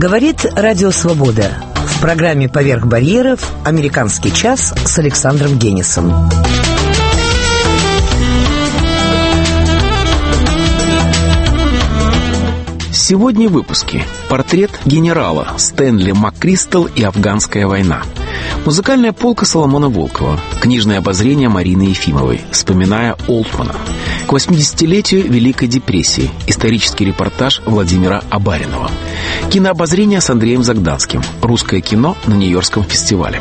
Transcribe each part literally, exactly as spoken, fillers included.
Говорит Радио Свобода. В программе «Поверх барьеров» «Американский час» с Александром Генисом. Сегодня в выпуске портрет генерала Стэнли МакКристал и афганская война. Музыкальная полка Соломона Волкова. Книжное обозрение Марины Ефимовой, вспоминая Олтмана. К восьмидесятилетию Великой депрессии. Исторический репортаж Владимира Абаринова. Кинообозрение с Андреем Загданским. Русское кино на Нью-Йоркском фестивале.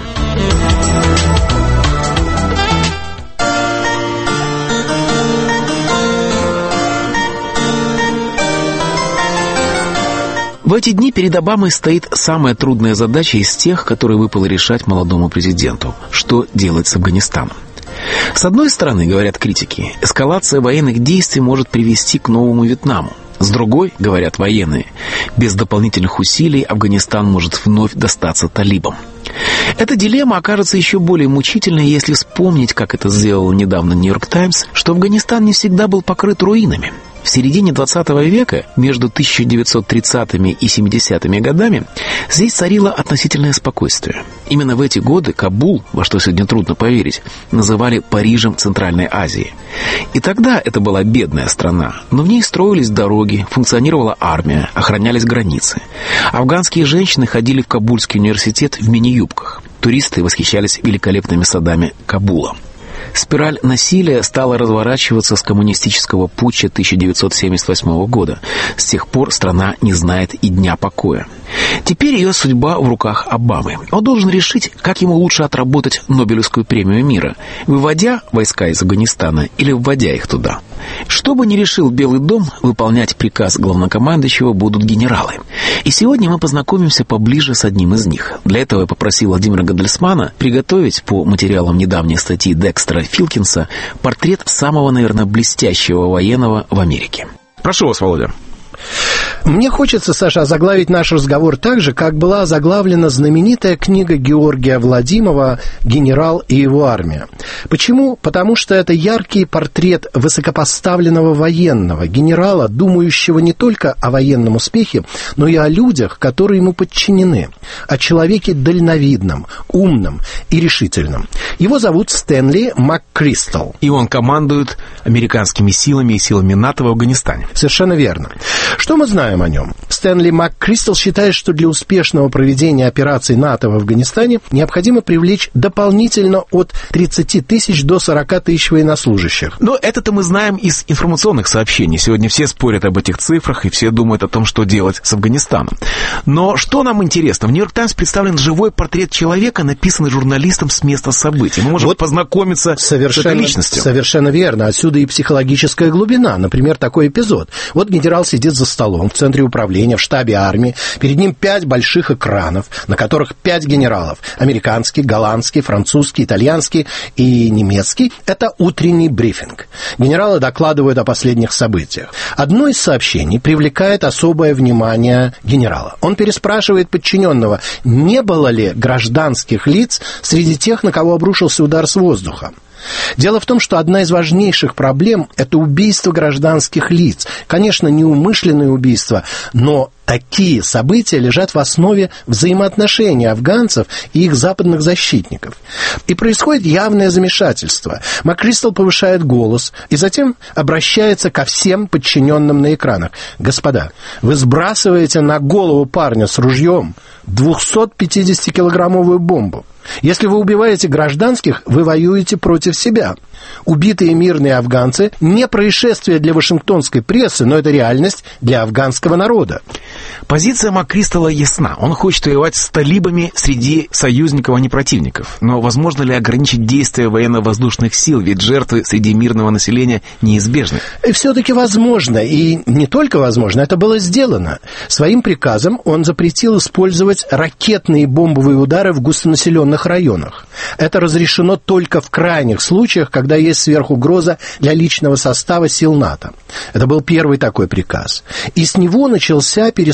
В эти дни перед Обамой стоит самая трудная задача из тех, которые выпало решать молодому президенту. Что делать с Афганистаном? С одной стороны, говорят критики, эскалация военных действий может привести к новому Вьетнаму. С другой, говорят военные, без дополнительных усилий Афганистан может вновь достаться талибам. Эта дилемма окажется еще более мучительной, если вспомнить, как это сделал недавно «Нью-Йорк Таймс», что Афганистан не всегда был покрыт руинами. В середине двадцатого века, между тысяча девятьсот тридцатыми и семидесятыми годами, здесь царило относительное спокойствие. Именно в эти годы Кабул, во что сегодня трудно поверить, называли Парижем Центральной Азии. И тогда это была бедная страна, но в ней строились дороги, функционировала армия, охранялись границы. Афганские женщины ходили в Кабульский университет в мини-юбках. Туристы восхищались великолепными садами Кабула. Спираль насилия стала разворачиваться с коммунистического путча тысяча девятьсот семьдесят восьмого года. С тех пор страна не знает и дня покоя. Теперь ее судьба в руках Обамы. Он должен решить, как ему лучше отработать Нобелевскую премию мира, выводя войска из Афганистана или вводя их туда. Что бы ни решил Белый дом, выполнять приказ главнокомандующего будут генералы. И сегодня мы познакомимся поближе с одним из них. Для этого я попросил Владимира Гандельсмана приготовить по материалам недавней статьи Декстера Филкинса портрет самого, наверное, блестящего военного в Америке. Прошу вас, Володя. Мне хочется, Саша, озаглавить наш разговор так же, как была озаглавлена знаменитая книга Георгия Владимова «Генерал и его армия». Почему? Потому что это яркий портрет высокопоставленного военного, генерала, думающего не только о военном успехе, но и о людях, которые ему подчинены, о человеке дальновидном, умном и решительном. Его зовут Стэнли МакКристал. И он командует американскими силами и силами НАТО в Афганистане. Совершенно верно. Что мы знаем о нем? Стэнли МакКристал считает, что для успешного проведения операций НАТО в Афганистане необходимо привлечь дополнительно от тридцати тысяч до сорока тысяч военнослужащих. Но это-то мы знаем из информационных сообщений. Сегодня все спорят об этих цифрах, и все думают о том, что делать с Афганистаном. Но что нам интересно? В «Нью-Йорк Таймс» представлен живой портрет человека, написанный журналистом с места событий. Мы можем вот познакомиться с этой личностью. Совершенно верно. Отсюда и психологическая глубина. Например, такой эпизод. Вот генерал сидит за столом в центре управления, в штабе армии. Перед ним пять больших экранов, на которых пять генералов. Американский, голландский, французский, итальянский и немецкий. Это утренний брифинг. Генералы докладывают о последних событиях. Одно из сообщений привлекает особое внимание генерала. Он переспрашивает подчиненного, не было ли гражданских лиц среди тех, на кого обрушился удар с воздуха. Дело в том, что одна из важнейших проблем – это убийство гражданских лиц. Конечно, неумышленное убийство, но такие события лежат в основе взаимоотношений афганцев и их западных защитников. И происходит явное замешательство. МакКристал повышает голос и затем обращается ко всем подчиненным на экранах. «Господа, вы сбрасываете на голову парня с ружьем двухсотпятидесятикилограммовую бомбу. Если вы убиваете гражданских, вы воюете против себя. Убитые мирные афганцы не происшествие для вашингтонской прессы, но это реальность для афганского народа». Позиция МакКристала ясна. Он хочет воевать с талибами среди союзников, а не противников. Но возможно ли ограничить действия военно-воздушных сил? Ведь жертвы среди мирного населения неизбежны. И все-таки возможно. И не только возможно, это было сделано. Своим приказом он запретил использовать ракетные и бомбовые удары в густонаселенных районах. Это разрешено только в крайних случаях, когда есть сверхугроза для личного состава сил НАТО. Это был первый такой приказ. И с него начался пересмотр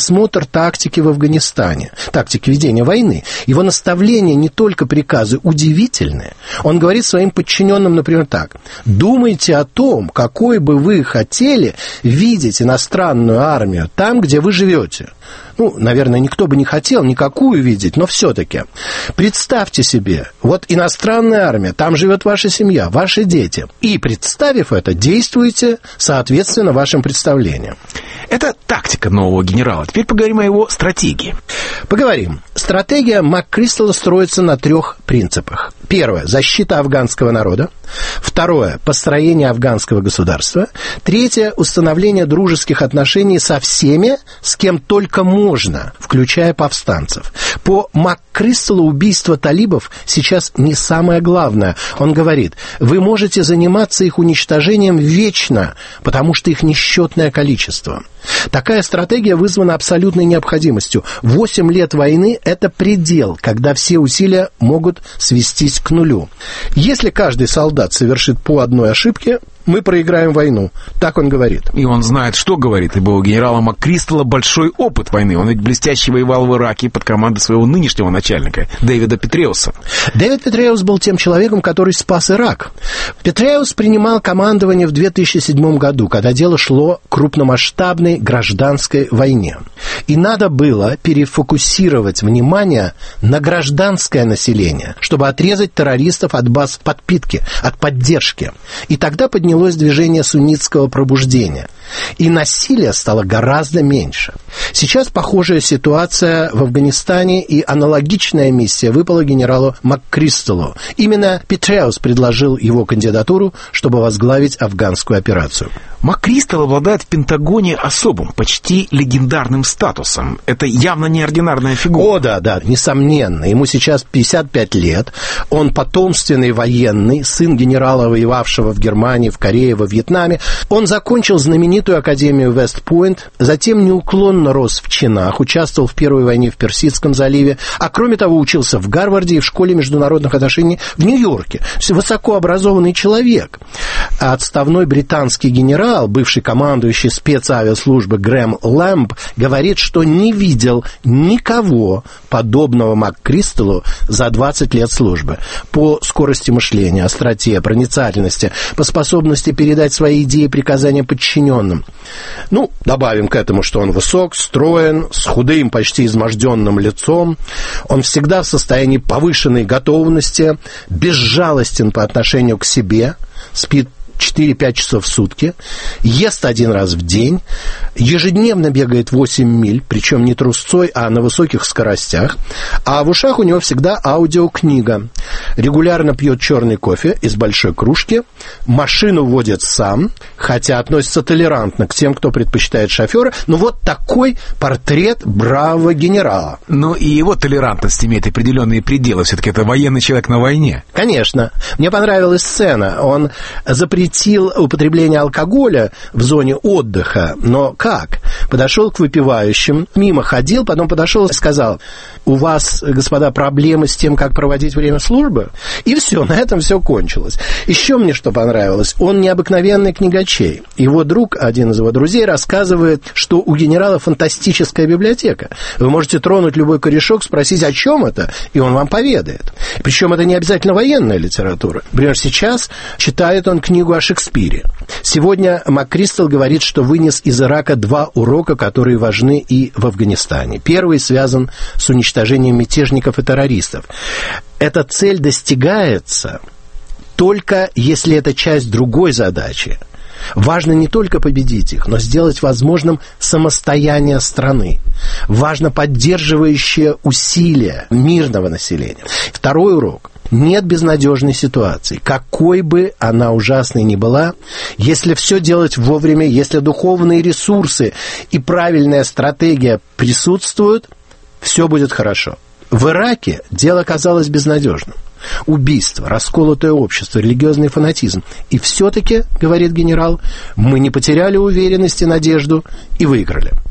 пересмотр тактики в Афганистане, тактики ведения войны. Его наставления, не только приказы, удивительные. Он говорит своим подчиненным, например, так: думайте о том, какой бы вы хотели видеть иностранную армию там, где вы живете. Ну, наверное, никто бы не хотел никакую видеть, но все-таки представьте себе, вот иностранная армия, там живет ваша семья, ваши дети. И, представив это, действуйте соответственно вашим представлениям. Это тактика нового генерала. Теперь поговорим о его стратегии. Поговорим. Стратегия МакКристалла строится на трех принципах. Первое – защита афганского народа. Второе – построение афганского государства. Третье – установление дружеских отношений со всеми, с кем только можно, включая повстанцев. По МакКристаллу убийство талибов сейчас не самое главное. Он говорит: вы можете заниматься их уничтожением вечно, потому что их несчетное количество. Такая стратегия вызвана абсолютной необходимостью. Восемь лет войны – это предел, когда все усилия могут свестись к нулю. Если каждый солдат совершит по одной ошибке, мы проиграем войну. Так он говорит. И он знает, что говорит, ибо у генерала МакКристалла большой опыт войны. Он ведь блестяще воевал в Ираке под командой своего нынешнего начальника, Дэвида Петреуса. Дэвид Петреус был тем человеком, который спас Ирак. Петреус принимал командование в две тысячи седьмом году, когда дело шло к крупномасштабной гражданской войне. И надо было перефокусировать внимание на гражданское население, чтобы отрезать террористов от баз подпитки, от поддержки. И тогда поднялось движение суннитского пробуждения. И насилия стало гораздо меньше. Сейчас похожая ситуация в Афганистане, и аналогичная миссия выпала генералу МакКристаллу. Именно Петреус предложил его кандидатуру, чтобы возглавить афганскую операцию. МакКристалл обладает в Пентагоне особым, почти легендарным статусом. Это явно неординарная фигура. О, да, да, несомненно. Ему сейчас пятьдесят пять лет. Он потомственный военный, сын генерала, воевавшего в Германии, в Корее, во Вьетнаме. Он закончил знаменитую академию Вест-Пойнт, затем неуклонно рос в чинах, участвовал в Первой войне в Персидском заливе, а кроме того учился в Гарварде и в Школе международных отношений в Нью-Йорке. Высокообразованный человек. А отставной британский генерал, бывший командующий спецавиаслужбы Грэм Лэмб, говорит, что не видел никого подобного МакКристаллу за двадцать лет службы. По скорости мышления, остроте, проницательности, по способности передать свои идеи и приказания подчиненным. Ну, добавим к этому, что он высок, строен, с худым, почти изможденным лицом. Он всегда в состоянии повышенной готовности, безжалостен по отношению к себе, спит четыре-пять часов в сутки, ест один раз в день, ежедневно бегает восемь миль, причем не трусцой, а на высоких скоростях, а в ушах у него всегда аудиокнига. Регулярно пьет черный кофе из большой кружки, машину водит сам, хотя относится толерантно к тем, кто предпочитает шофера. Но вот такой портрет бравого генерала. Но и его толерантность имеет определенные пределы. Все-таки это военный человек на войне. Конечно. Мне понравилась сцена. Он запретил употребление алкоголя в зоне отдыха. Но как? Подошел к выпивающим, мимо ходил, потом подошел и сказал: у вас, господа, проблемы с тем, как проводить время службы? И все, на этом все кончилось. Еще мне что понравилось. Он необыкновенный книгачей. Его друг, один из его друзей, рассказывает, что у генерала фантастическая библиотека. Вы можете тронуть любой корешок, спросить, о чем это, и он вам поведает. Причем это не обязательно военная литература. Например, сейчас читает он книгу о Шекспире. Сегодня МакКристалл говорит, что вынес из Ирака два урока, которые важны и в Афганистане. Первый связан с уничтожением мятежников и террористов. Эта цель достигается только если это часть другой задачи. Важно не только победить их, но сделать возможным самостояние страны. Важно поддерживающее усилия мирного населения. Второй урок. Нет безнадежной ситуации, какой бы она ужасной ни была, если все делать вовремя, если духовные ресурсы и правильная стратегия присутствуют, все будет хорошо. В Ираке дело казалось безнадежным. Убийство, расколотое общество, религиозный фанатизм. И все-таки, говорит генерал, мы не потеряли уверенность и надежду и выиграли.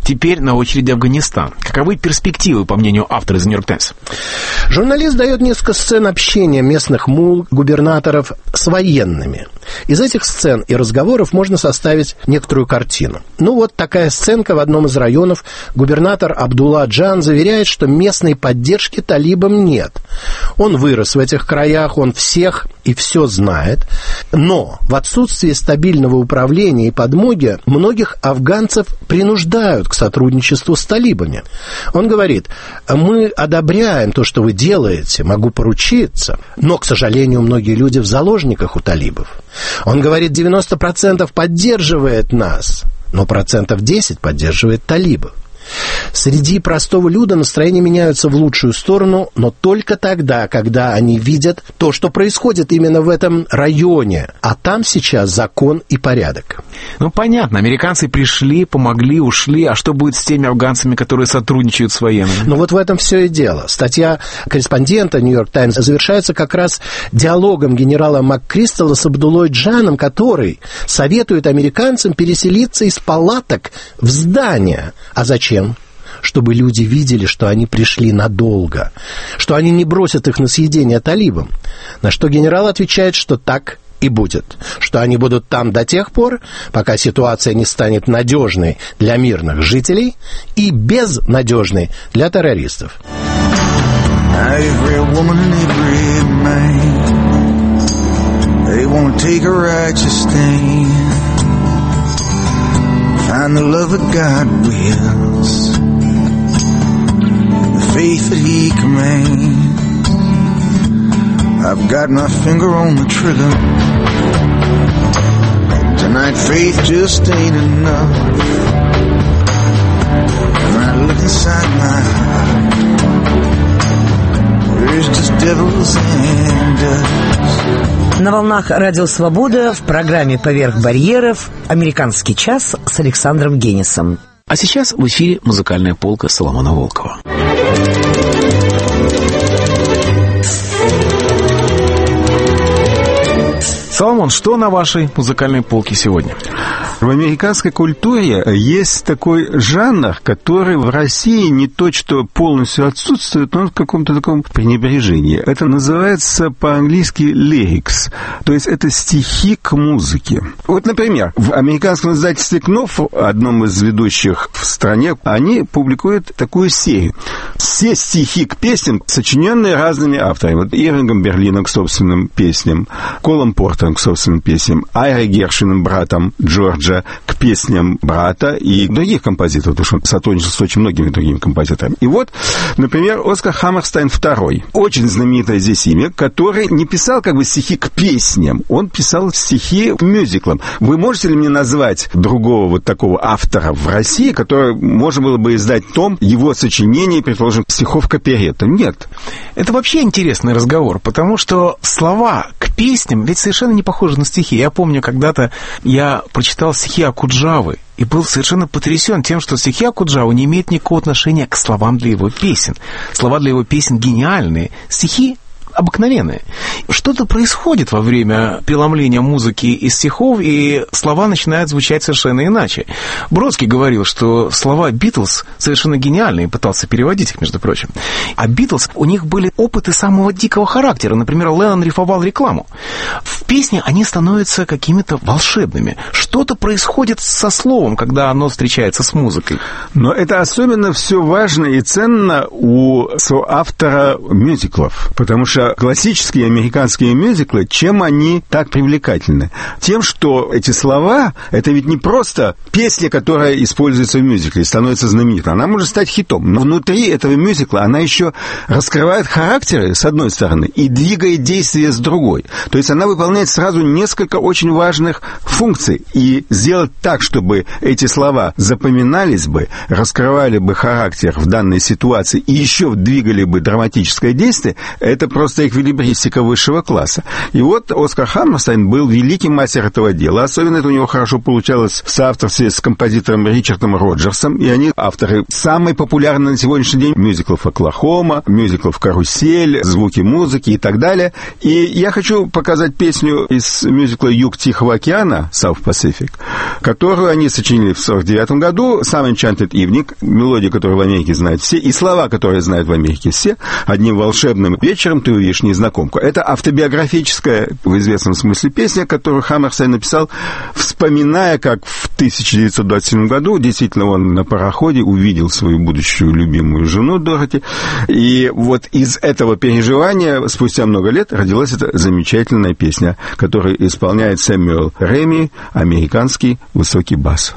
Теперь на очереди Афганистан. Каковы перспективы, по мнению автора из «Нью-Йорк Таймс»? Журналист дает несколько сцен общения местных мул, губернаторов с военными. Из этих сцен и разговоров можно составить некоторую картину. Ну вот такая сценка в одном из районов. Губернатор Абдулла Джан заверяет, что местной поддержки талибам нет. Он вырос в этих краях, он всех и все знает. Но в отсутствии стабильного управления и подмоги многих афганцев принуждают к сотрудничеству с талибами. Он говорит: мы одобряем то, что вы делаете, могу поручиться, но, к сожалению, многие люди в заложниках у талибов. Он говорит, девяносто процентов поддерживает нас, но процентов десять поддерживает талибов. Среди простого люда настроения меняются в лучшую сторону, но только тогда, когда они видят то, что происходит именно в этом районе. А там сейчас закон и порядок. Ну, понятно. Американцы пришли, помогли, ушли. А что будет с теми афганцами, которые сотрудничают с военными? Ну, вот в этом все и дело. Статья корреспондента «Нью-Йорк Таймс» завершается как раз диалогом генерала МакКристалла с Абдуллой Джаном, который советует американцам переселиться из палаток в здания. А зачем? Чтобы люди видели, что они пришли надолго, что они не бросят их на съедение талибам. На что генерал отвечает, что так и будет, что они будут там до тех пор, пока ситуация не станет надежной для мирных жителей и безнадежной для террористов. Find the love that God wills, the faith that He commands. I've got my finger on the trigger. Tonight faith just ain't enough. When I look inside my heart, there's just devils and doves. На волнах Радио Свобода в программе «Поверх барьеров» «Американский час» с Александром Генисом. А сейчас в эфире музыкальная полка Соломона Волкова. Соломон, что на вашей музыкальной полке сегодня? В американской культуре есть такой жанр, который в России не то что полностью отсутствует, но в каком-то таком пренебрежении. Это называется по-английски lyrics, то есть это стихи к музыке. Вот, например, в американском издательстве «Кнопф», одном из ведущих в стране, они публикуют такую серию. Все стихи к песням, сочиненные разными авторами. Вот Ирвингом Берлином к собственным песням, Колом Портером к собственным песням, Айрой Гершвином, братом Джорджа, к песням брата и других композиторов, потому что он сотрудничал с очень многими другими композиторами. И вот, например, Оскар Хаммерстайн второй, очень знаменитое здесь имя, который не писал как бы стихи к песням, он писал стихи к мюзиклам. Вы можете ли мне назвать другого вот такого автора в России, который можно было бы издать том его сочинений, предположим, стихов к опереттам? Нет. Это вообще интересный разговор, потому что слова к песням ведь совершенно не похожи на стихи. Я помню, когда-то я прочитал стихи Окуджавы и был совершенно потрясен тем, что стихи Окуджавы не имеют никакого отношения к словам для его песен. Слова для его песен гениальные, стихи обыкновенные. Что-то происходит во время преломления музыки и стихов, и слова начинают звучать совершенно иначе. Бродский говорил, что слова «Битлз» совершенно гениальные, и пытался переводить их, между прочим. А «Битлз», у них были опыты самого дикого характера. Например, Леннон рифовал рекламу. В песне они становятся какими-то волшебными. Что-то происходит со словом, когда оно встречается с музыкой. Но это особенно все важно и ценно у соавтора мюзиклов, потому что классические американские мюзиклы, чем они так привлекательны? Тем, что эти слова, это ведь не просто песня, которая используется в мюзикле и становится знаменитой. Она может стать хитом, но внутри этого мюзикла она еще раскрывает характеры, с одной стороны, и двигает действия с другой. То есть она выполняет сразу несколько очень важных функций. И сделать так, чтобы эти слова запоминались бы, раскрывали бы характер в данной ситуации и еще двигали бы драматическое действие, это просто эквилибристика высшего класса. И вот Оскар Хаммерстайн был великий мастер этого дела. Особенно это у него хорошо получалось в соавторстве с композитором Ричардом Роджерсом. И они авторы самой популярной на сегодняшний день мюзиклов «Оклахома», мюзиклов «Карусель», «Звуки музыки» и так далее. И я хочу показать песню песню из мюзикла «Юг Тихого океана» South Pacific, которую они сочинили в сорок девятом году. Some Enchanted Evening, мелодия, которую в Америке знают все, и слова, которые знают в Америке все. Одним волшебным вечером ты увидишь незнакомку. Это автобиографическая, в известном смысле, песня, которую Хаммерстай написал, вспоминая, как в тысяча девятьсот двадцать седьмом году действительно он на пароходе увидел свою будущую любимую жену Дороти. И вот из этого переживания спустя много лет родилась эта замечательная песня, которую исполняет Сэмюэл Реми, американский высокий бас.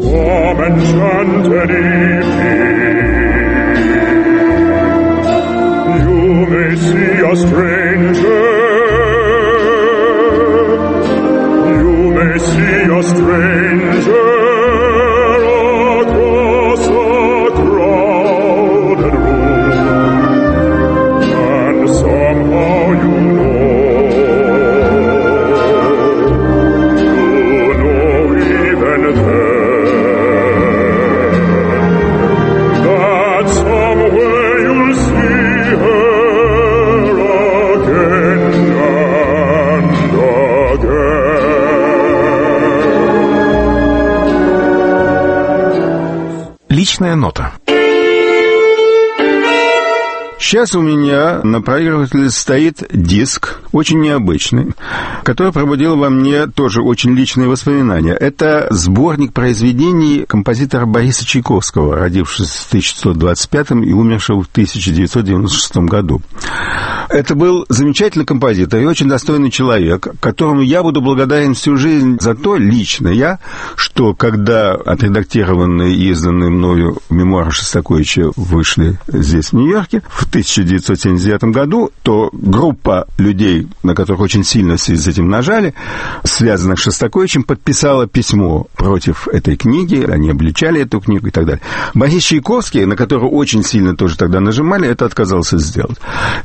Личная нота. Сейчас у меня на проигрывателе стоит диск, очень необычный, который пробудил во мне тоже очень личные воспоминания. Это сборник произведений композитора Бориса Чайковского, родившегося в тысяча девятьсот двадцать пятом и умершего в тысяча девятьсот девяносто шестом году. Это был замечательный композитор и очень достойный человек, которому я буду благодарен всю жизнь за то, лично я, что когда отредактированные и изданные мною мемуары Шостаковича вышли здесь, в Нью-Йорке, в тысяча девятьсот семьдесят девятом году, то группа людей, на которых очень сильно в связи с этим нажали, связанных с Шостаковичем, подписала письмо против этой книги, они обличали эту книгу и так далее. Борис Чайковский, на которого очень сильно тоже тогда нажимали, это отказался сделать.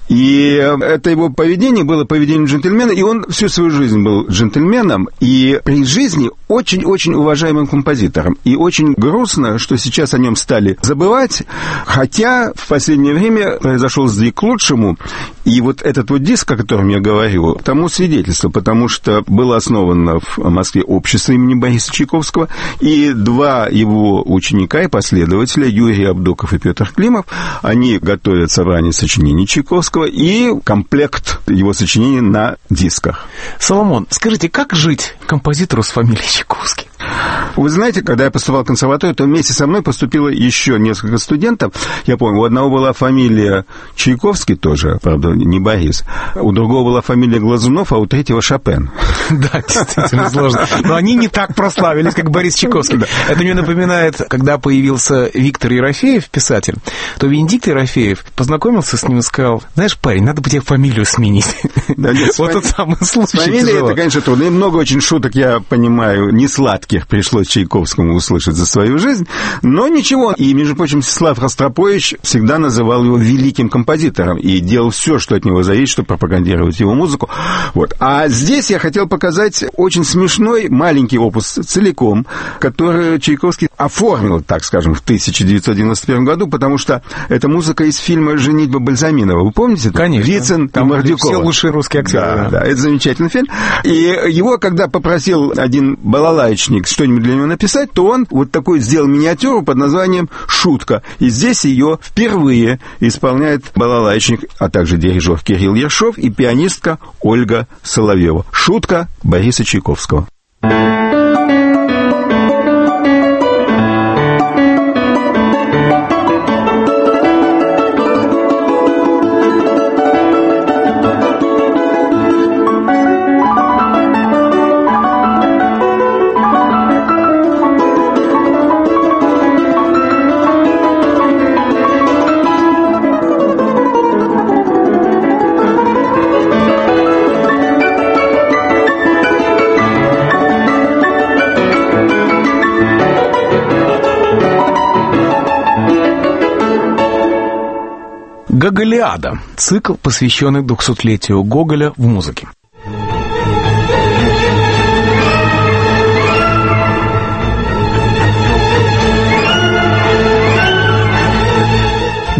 И это его поведение было поведением джентльмена, и он всю свою жизнь был джентльменом, и при жизни очень-очень уважаемым композитором. И очень грустно, что сейчас о нем стали забывать, хотя в последнее время произошел сдвиг к лучшему, и вот этот вот диск, о котором я говорю, тому свидетельство, потому что было основано в Москве общество имени Бориса Чайковского, и два его ученика и последователя, Юрий Абдоков и Петр Климов, они готовят собрание сочинений Чайковского и комплект его сочинений на дисках. Соломон, скажите, как жить композитору с фамилией Чайковский? Вы знаете, когда я поступал в консерваторию, то вместе со мной поступило еще несколько студентов. Я помню, у одного была фамилия Чайковский тоже, правда, не Борис. У другого была фамилия Глазунов, а у третьего Шопен. Да, действительно сложно. Но они не так прославились, как Борис Чайковский. Это мне напоминает, когда появился Виктор Ерофеев, писатель, то Венедикт Ерофеев познакомился с ним и сказал: знаешь, парень, надо бы тебе фамилию сменить. Да, нет, вот тот самый случай. Фамилия, это, конечно, трудно. И много очень шуток, я понимаю, не сладких пришлось Чайковскому услышать за свою жизнь, но ничего. И, между прочим, Всеслав Ростропович всегда называл его великим композитором и делал все, что от него зависит, чтобы пропагандировать его музыку. Вот. А здесь я хотел показать очень смешной маленький опус целиком, который Чайковский оформил, так скажем, в тысяча девятьсот девяносто первом году, потому что это музыка из фильма «Женитьба Бальзаминова». Вы помните? Конечно. Вицин и Мордюкова. Все лучшие русские актеры. Да, да. да, это замечательный фильм. И его, когда попросил один балалаечник что-нибудь для него написать, то он вот такой сделал миниатюру под названием «Шутка». И здесь ее впервые исполняет балалаечник, а также дирижер Кирилл Ершов и пианистка Ольга Соловьева. «Шутка» Бориса Чайковского. «Гоголиада» — цикл, посвященный двухсотлетию Гоголя в музыке.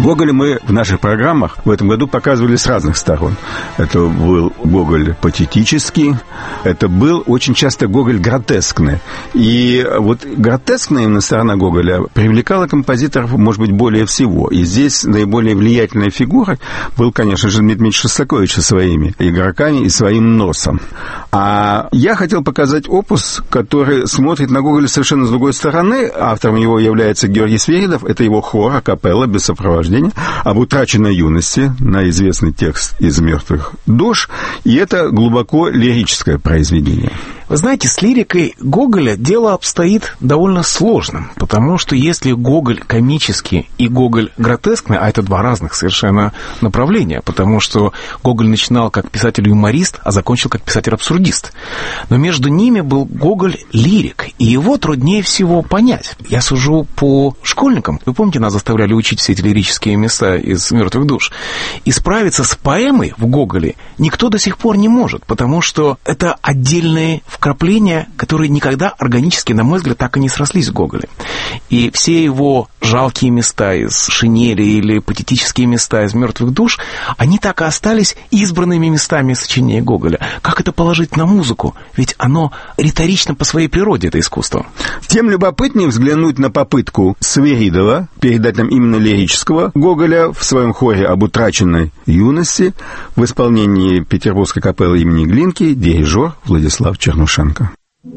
Гоголя мы в наших программах в этом году показывали с разных сторон. Это был Гоголь патетический, это был очень часто Гоголь гротескный. И вот гротескная именно сторона Гоголя привлекала композиторов, может быть, более всего. И здесь наиболее влиятельной фигурой был, конечно же, Дмитрий Дмитриевич Шостакович со своими игроками и своим носом. А я хотел показать опус, который смотрит на Гоголя совершенно с другой стороны. Автором его является Георгий Свиридов. Это его хор, акапелла, без сопровождения, об утраченной юности, на известный текст из «Мертвых душ». И это глубоко лирическое произведение. Вы знаете, с лирикой Гоголя дело обстоит довольно сложным, потому что если Гоголь комический и Гоголь гротескный, а это два разных совершенно направления, потому что Гоголь начинал как писатель-юморист, а закончил как писатель-абсурдист. Но между ними был Гоголь-лирик, и его труднее всего понять. Я сужу по школьникам. Вы помните, нас заставляли учить все эти лирические места из «Мертвых душ». И справиться с поэмой в Гоголе никто до сих пор не может, потому что это отдельные вкрапления, которые никогда органически, на мой взгляд, так и не срослись в Гоголе. И все его жалкие места из «Шинели» или патетические места из «Мертвых душ», они так и остались избранными местами сочинения Гоголя. Как это положить на музыку? Ведь оно риторично по своей природе, это искусство. Тем любопытнее взглянуть на попытку Свиридова передать нам именно лирического Гоголя в своем хоре об утраченной юности в исполнении Петербургской капеллы имени Глинки, дирижер Владислав Чернушенко.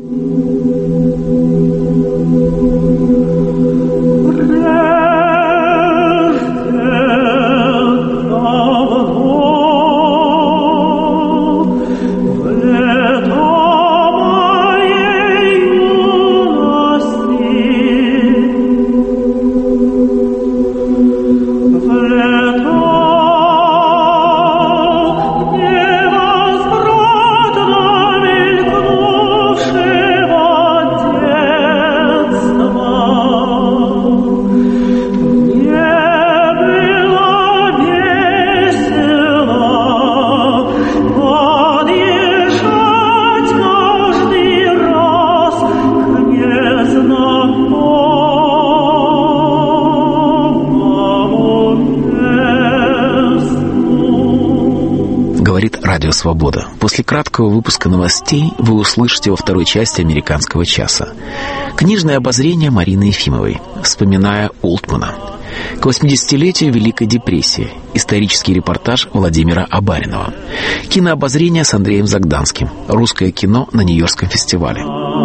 Радио «Свобода». После краткого выпуска новостей вы услышите во второй части «Американского часа» книжное обозрение Марины Ефимовой, вспоминая Олтмана. К восьмидесятилетию Великой депрессии. Исторический репортаж Владимира Абаринова. Кинообозрение с Андреем Загданским. Русское кино на Нью-Йоркском фестивале.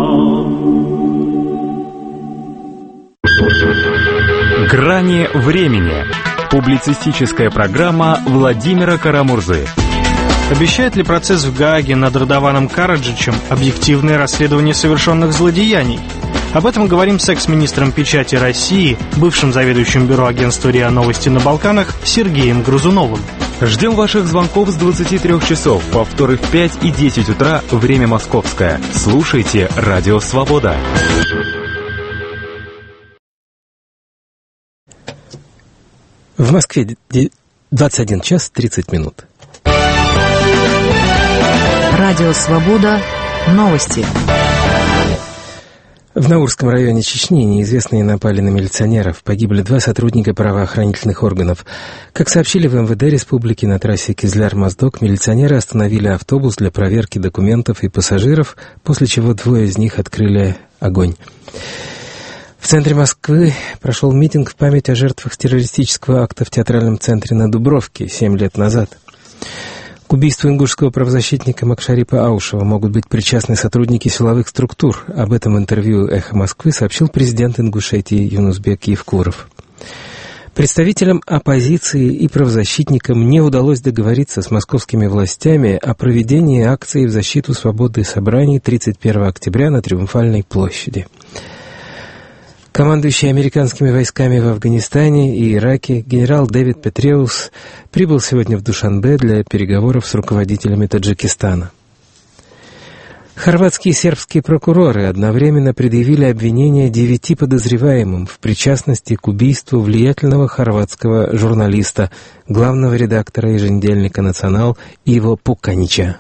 «Грани времени». Публицистическая программа Владимира Карамурзы. Обещает ли процесс в Гааге над Радованом Караджичем объективное расследование совершенных злодеяний? Об этом говорим с экс-министром печати России, бывшим заведующим бюро агентства РИА Новости на Балканах Сергеем Грызуновым. Ждем ваших звонков с двадцати трёх часов, повторы в пять и десять утра, время московское. Слушайте «Радио Свобода». В Москве двадцать один час тридцать минут. Радио «Свобода». Новости. В Наурском районе Чечни неизвестные напали на милиционеров. Погибли два сотрудника правоохранительных органов. Как сообщили в эм вэ дэ республики, на трассе Кизляр-Моздок милиционеры остановили автобус для проверки документов и пассажиров, после чего двое из них открыли огонь. В центре Москвы прошел митинг в память о жертвах террористического акта в театральном центре на Дубровке семь лет назад. К убийству ингушского правозащитника Макшарипа Аушева могут быть причастны сотрудники силовых структур. Об этом в интервью «Эхо Москвы» сообщил президент Ингушетии Юнусбек Евкуров. Представителям оппозиции и правозащитникам не удалось договориться с московскими властями о проведении акции в защиту свободы собраний тридцать первого октября на Триумфальной площади. Командующий американскими войсками в Афганистане и Ираке генерал Дэвид Петреус прибыл сегодня в Душанбе для переговоров с руководителями Таджикистана. Хорватские и сербские прокуроры одновременно предъявили обвинения девяти подозреваемым в причастности к убийству влиятельного хорватского журналиста, главного редактора еженедельника «Национал» Иво Пуканича.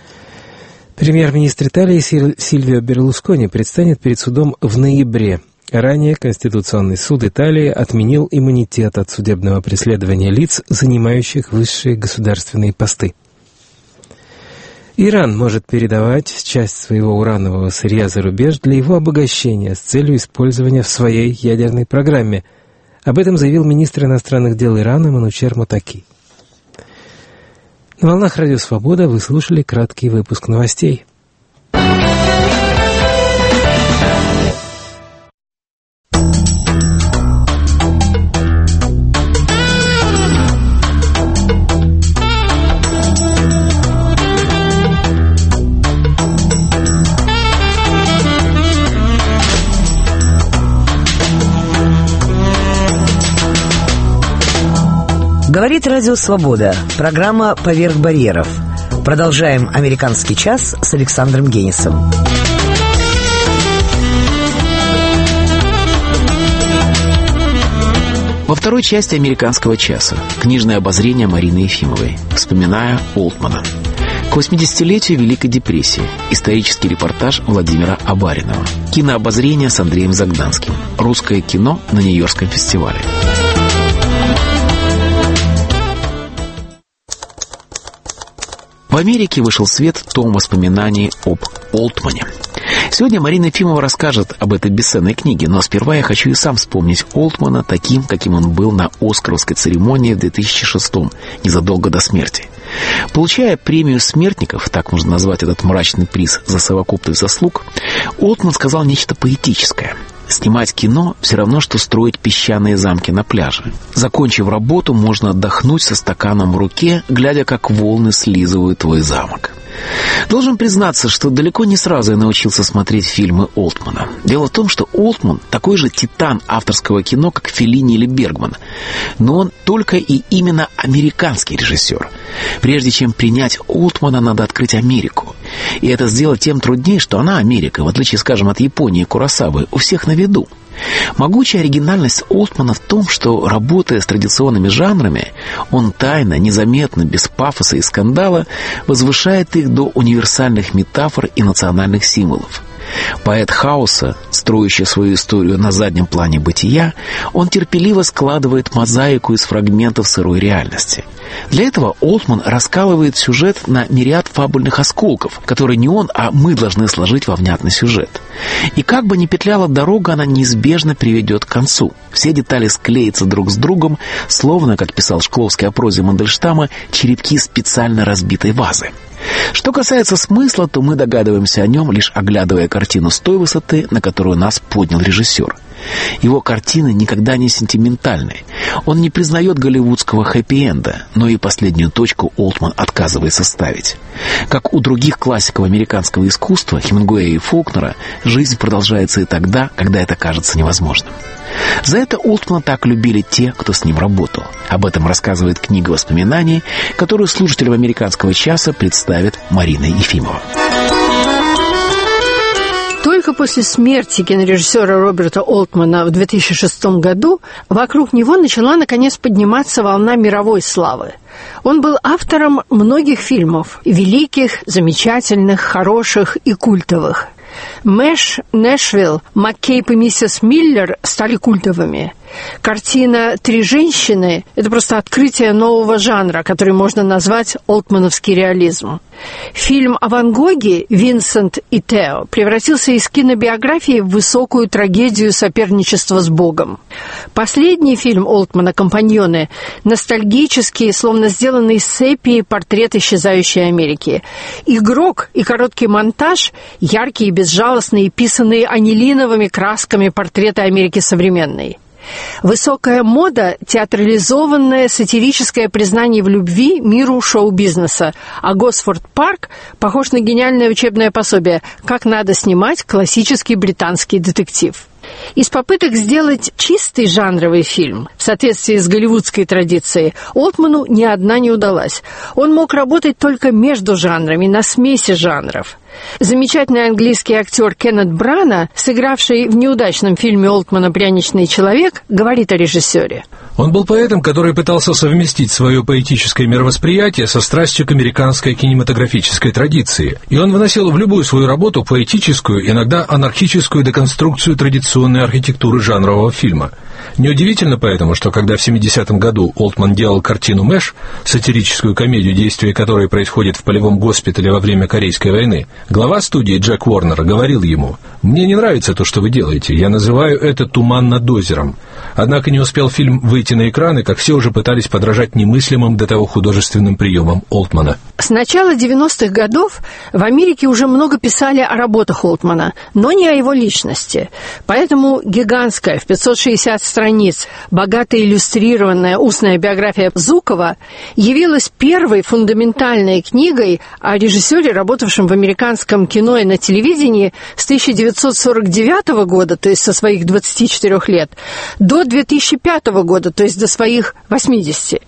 Премьер-министр Италии Сильвио Берлускони предстанет перед судом в ноябре. Ранее Конституционный суд Италии отменил иммунитет от судебного преследования лиц, занимающих высшие государственные посты. Иран может передавать часть своего уранового сырья за рубеж для его обогащения с целью использования в своей ядерной программе. Об этом заявил министр иностранных дел Ирана Манучер Мотаки. На волнах Радио Свобода вы слушали краткий выпуск новостей. Говорит Радио Свобода. Программа «Поверх барьеров». Продолжаем «Американский час» с Александром Генисом. Во второй части «Американского часа» книжное обозрение Марины Ефимовой, вспоминая Олтмана. К восьмидесятилетию Великой депрессии. Исторический репортаж Владимира Абаринова. Кинообозрение с Андреем Загданским. Русское кино на Нью-Йоркском фестивале. В Америке вышел в свет том воспоминаний об Олтмане. Сегодня Марина Ефимова расскажет об этой бесценной книге, но сперва я хочу и сам вспомнить Олтмана таким, каким он был на Оскаровской церемонии в две тысячи шестом, незадолго до смерти. Получая премию смертников, так можно назвать этот мрачный приз за совокупность заслуг, Олтман сказал нечто поэтическое. Снимать кино все равно, что строить песчаные замки на пляже. Закончив работу, можно отдохнуть со стаканом в руке, глядя, как волны слизывают твой замок. Должен признаться, что далеко не сразу я научился смотреть фильмы Олтмана. Дело в том, что Олтман такой же титан авторского кино, как Феллини или Бергман. Но он только и именно американский режиссер. Прежде чем принять Олтмана, надо открыть Америку. И это сделать тем труднее, что она, Америка, в отличие, скажем, от Японии и Куросавы, у всех на виду. Могучая оригинальность Олтмана в том, что, работая с традиционными жанрами, он тайно, незаметно, без пафоса и скандала возвышает их до универсальных метафор и национальных символов. Поэт хаоса, строящий свою историю на заднем плане бытия, он терпеливо складывает мозаику из фрагментов сырой реальности. Для этого Олтман раскалывает сюжет на мириад фабульных осколков, которые не он, а мы должны сложить во внятный сюжет. И как бы ни петляла дорога, она неизбежно приведет к концу. Все детали склеятся друг с другом, словно, как писал Шкловский о прозе Мандельштама, черепки специально разбитой вазы. Что касается смысла, то мы догадываемся о нем, лишь оглядывая картину с той высоты, на которую нас поднял режиссер. Его картины никогда не сентиментальны. Он не признает голливудского хэппи-энда, но и последнюю точку Олтман отказывается ставить. Как у других классиков американского искусства, Хемингуэя и Фолкнера, жизнь продолжается и тогда, когда это кажется невозможным. За это Олтмана так любили те, кто с ним работал. Об этом рассказывает книга воспоминаний, которую слушателям «Американского часа» представит Марина Ефимова. Только после смерти кинорежиссера Роберта Олтмана в две тысячи шестом году вокруг него начала, наконец, подниматься волна мировой славы. Он был автором многих фильмов, великих, замечательных, хороших и культовых. «Мэш», «Нэшвилл», «Маккейб и миссис Миллер» стали культовыми. Картина «Три женщины» — это просто открытие нового жанра, который можно назвать олтмановский реализм. Фильм о Ван Гоге «Винсент и Тео» превратился из кинобиографии в высокую трагедию соперничества с Богом. Последний фильм Олтмана «Компаньоны» — ностальгический, словно сделанный из сепии портрет исчезающей Америки. Игрок и короткий монтаж — яркие и безжалостные, писанные анилиновыми красками портреты Америки современной. Высокая мода – театрализованное сатирическое признание в любви миру шоу-бизнеса, а Госфорд Парк похож на гениальное учебное пособие «Как надо снимать классический британский детектив». Из попыток сделать чистый жанровый фильм в соответствии с голливудской традицией Олтману ни одна не удалась. Он мог работать только между жанрами, на смеси жанров. Замечательный английский актер Кеннет Брана, сыгравший в неудачном фильме Олтмана «Пряничный человек», говорит о режиссере. Он был поэтом, который пытался совместить свое поэтическое мировосприятие со страстью к американской кинематографической традиции, и он вносил в любую свою работу поэтическую, иногда анархическую деконструкцию традиционной архитектуры жанрового фильма. Неудивительно поэтому, что когда в семидесятом году Олтман делал картину «Мэш», сатирическую комедию, действие которой происходит в полевом госпитале во время Корейской войны, глава студии Джек Уорнер говорил ему: «Мне не нравится то, что вы делаете, я называю это «туман над озером». Однако не успел фильм выйти на экраны, как все уже пытались подражать немыслимым до того художественным приемам Олтмана. С начала девяностых годов в Америке уже много писали о работах Олтмана, но не о его личности. Поэтому гигантская, в пятьсот шестьдесят страниц, богато иллюстрированная устная биография Зукова явилась первой фундаментальной книгой о режиссере, работавшем в американском кино и на телевидении с тысяча девятьсот сорок девятого года, то есть со своих двадцати четырёх лет, до две тысячи пятого года, то есть до своих восьмидесяти.